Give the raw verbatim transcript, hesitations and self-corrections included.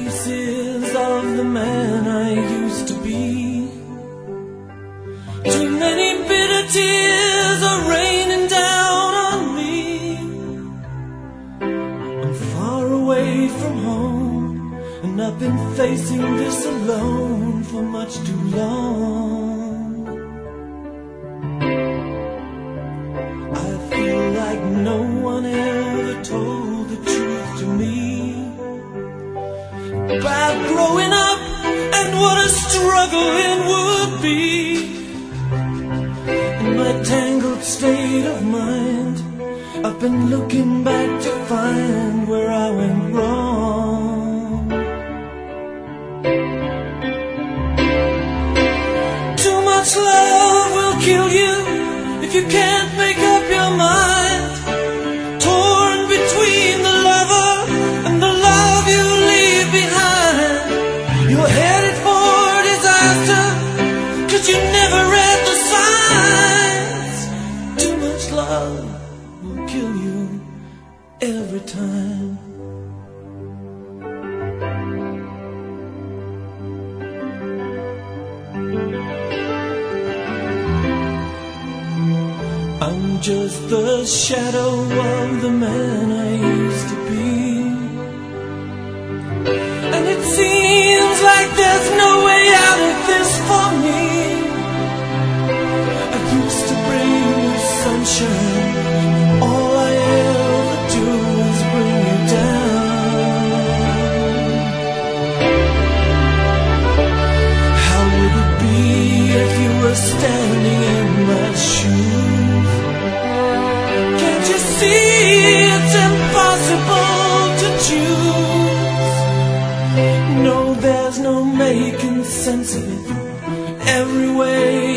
pieces of the man I used to be. Too many bitter tears are raining down on me. I'm far away from home, and I've been facing this alone for much too long. I feel like no one ever told the truth to me about growing up and what a struggle it would be. In my tangled state of mind, I've been looking back to find where I went wrong. Too much love will kill you if you can't make up your mind. Torn between the lover and the love you leave behind. You're headed for disaster, 'cause you never read the signs. Too much love will kill you every time. I'm just the shadow of the man I used to be, and it seems like there's no way out of this for me. I used to bring you sunshine, all I ever do is bring you down. How would it be if you were standing in my shoes? Can't you see it's impossible to choose? No, there's no making sense of it. Every way